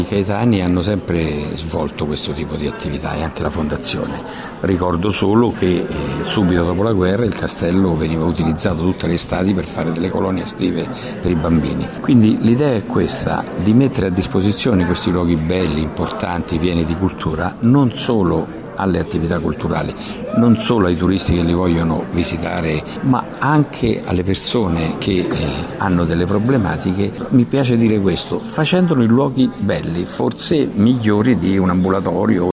miei coetanei hanno sempre svolto questo tipo di attività e anche la fondazione. Ricordo solo che subito dopo la guerra il castello veniva utilizzato tutte le estati per fare delle colonie estive per i bambini. Quindi l'idea è questa, di mettere a disposizione questi luoghi belli, importanti, pieni di cultura, non solo alle attività culturali, non solo ai turisti che li vogliono visitare, ma anche alle persone che hanno delle problematiche. Mi piace dire questo, facendolo in luoghi belli, forse migliori di un ambulatorio